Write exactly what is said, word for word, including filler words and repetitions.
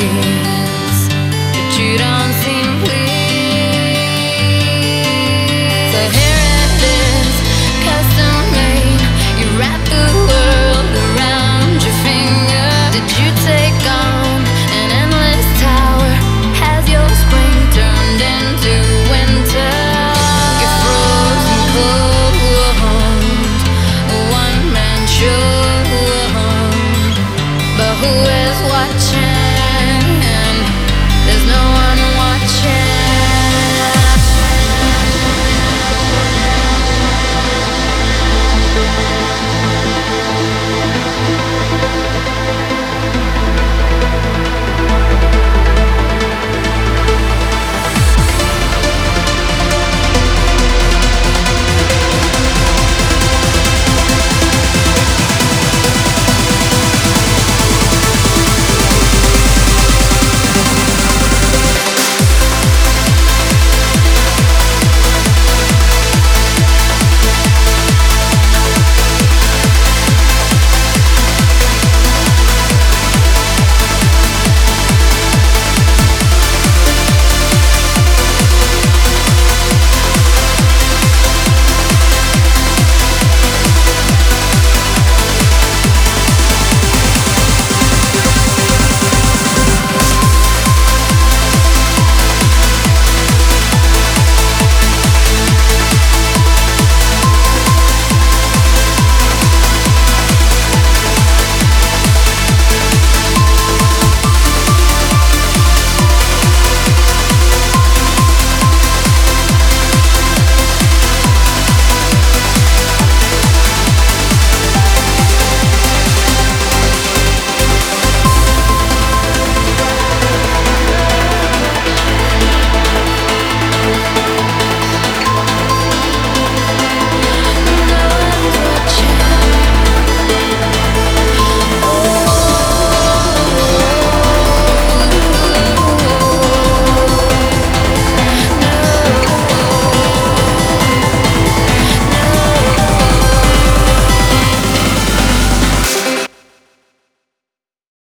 breeze, but you don't seem pleased. So here it is, custom made. You wrap the world around your finger. Did you take on an endless tower? Has your spring turned into winter? You're frozen cold, a one-man show, but who is watching?